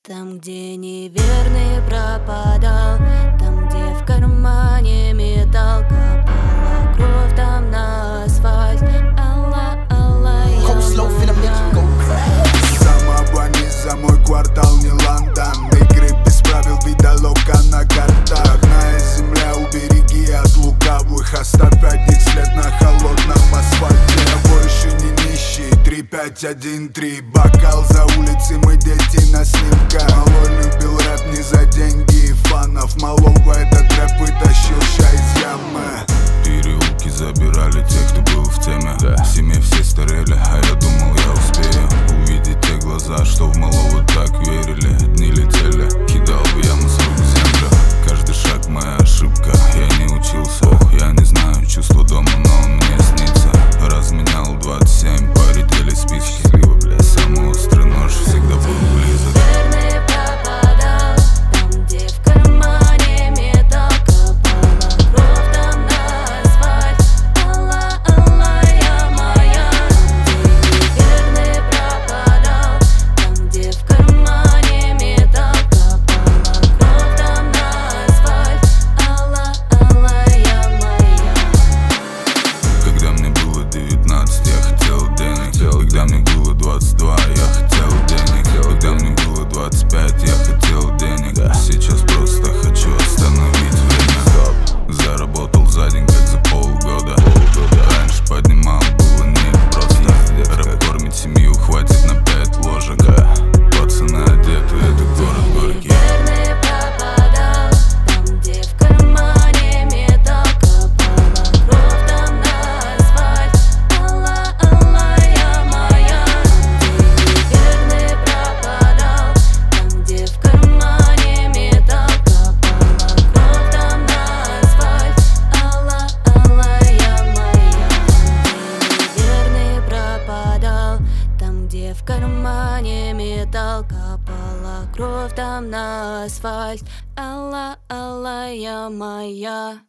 Там, где неверный пропадал, там, где в кармане металл, капала кровь там на асфальт. Алла, алла, я Самого низа мой квартал не Лондон. Игры без правил, видалока на картах. Родная земля, убереги от лукавых. Оставь от них след на холодном асфальте. Я больше не нищий, 3-5-1-3. Бокал за улицей, мы дети на снимках. Малой любил рэп не за деньги и фанов. Малого этот рэп вытащил ща из ямы. Переулки забирали тех, кто был в теме. В семье все старели, а я думал, я успею увидеть те глаза, что в малого так верили. Дни летели, кидал в яму с рук землю. Каждый шаг моя ошибка, я не учился. Я не знаю чувство дома, но он мне снится. Разменял 27, полетели спички. Самый острый нож всегда был близок. верный пропадал, там, где в кармане металл, капала кровь там на асфальт. Алла, алла, я моя. Где неверный пропадал, там, где в кармане металл, капала кровь там на асфальт. Алла, алла, я моя. Когда мне было 19, я хотел денег. Когда мне было 22, я хотел денег. Когда мне было 25, я хотел денег. Сейчас просто хочу остановить время. Заработал за день, как за полгода. Раньше поднимал, было непросто. Рэп кормит семью, хватит на 5 ложек. Пацаны одеты, это город горький. Верный пропадал, там, где в кармане металл, капала кровь там на асфальт. Алла, алла, я моя. Верный пропадал, там, где в кармане металл, капала кровь там на асфальт. Алла, алла, я моя. Верный пропадал, там, где в кармане металл, капала кровь там на асфальт. Алла, алла, я моя.